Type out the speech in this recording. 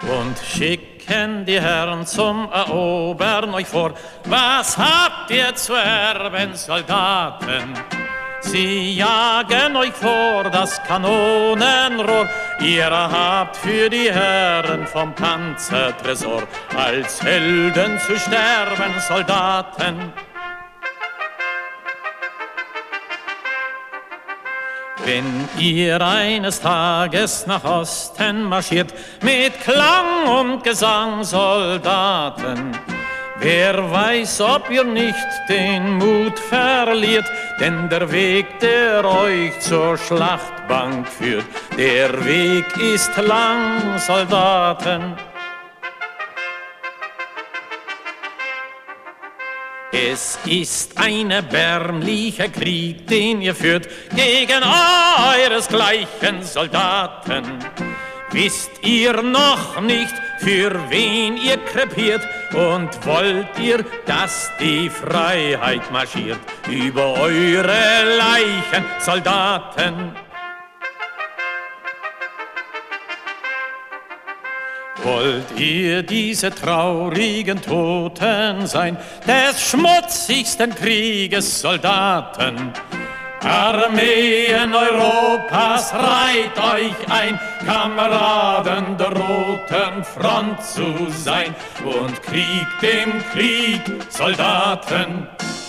und schicken die Herren zum Erobern euch vor. Was habt ihr zu erben, Soldaten? Sie jagen euch vor das Kanonenrohr. Ihr habt für die Herren vom Panzertresor als Helden zu sterben, Soldaten. Wenn ihr eines Tages nach Osten marschiert, mit Klang und Gesang, Soldaten, wer weiß, ob ihr nicht den Mut verliert, denn der Weg, der euch zur Schlachtbank führt, der Weg ist lang, Soldaten. Es ist ein erbärmlicher Krieg, den ihr führt gegen euresgleichen Soldaten. Wisst ihr noch nicht, für wen ihr krepiert? Und wollt ihr, dass die Freiheit marschiert über eure Leichen, Soldaten? Wollt ihr diese traurigen Toten sein, des schmutzigsten Krieges, Soldaten? Armeen Europas, reiht euch ein, Kameraden der Roten Front zu sein, und kriegt dem Krieg, Soldaten.